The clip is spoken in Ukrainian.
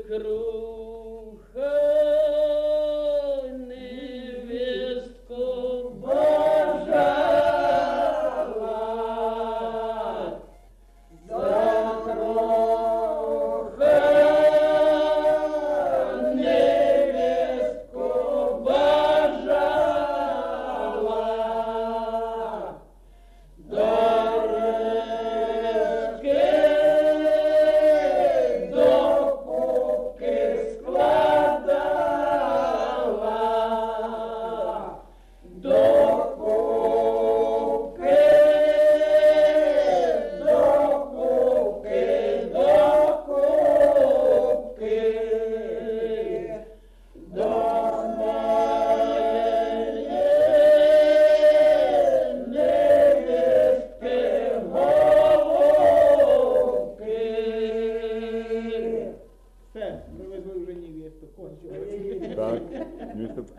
свекруха невестку бажала, свекруха невестку бажала, Все, привезли вже невесту, кончилось. Так,